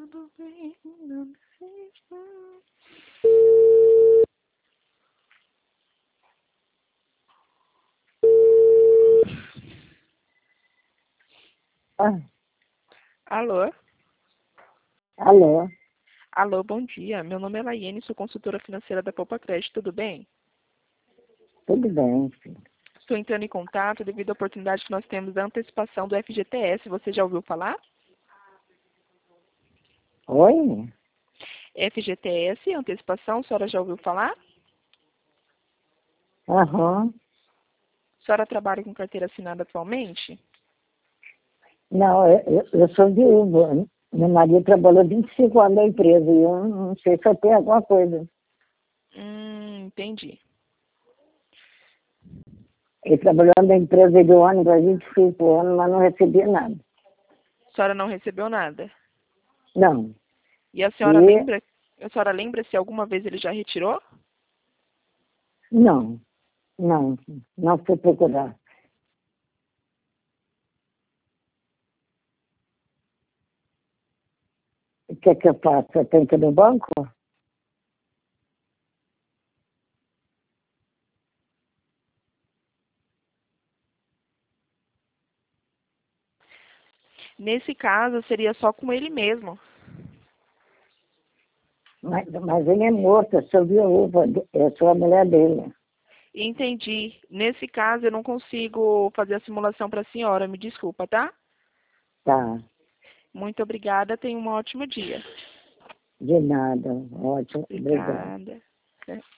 tudo bem, não desista. Ah, Alô? alô, Alô, bom dia. Meu nome é Laiane, sou consultora financeira da Poupa Crédito, tudo bem? tudo bem, filho? Estou entrando em contato devido à oportunidade que nós temos da antecipação do FGTS. Você já ouviu falar? Oi? FGTS, antecipação, a senhora já ouviu falar? Aham. A senhora trabalha com carteira assinada atualmente? Não, eu sou viúva. Meu marido trabalhou 25 anos na empresa e eu não sei se eu tenho alguma coisa. Entendi. Ele trabalhou na empresa de ônibus há 25 anos, mas não recebia nada. A senhora não recebeu nada? Não. E E a senhora lembra se alguma vez ele já retirou? não, não fui procurar. O que é que eu faço? Eu tenho que ir no banco? Nesse caso, seria só com ele mesmo. Mas ele é morto, eu sou viúva, eu sou a mulher dele. Entendi. Nesse caso, eu não consigo fazer a simulação para a senhora. Me desculpa, tá? Tá, Muito obrigada. Tenha um ótimo dia. de nada. Ótimo, obrigado. Obrigada.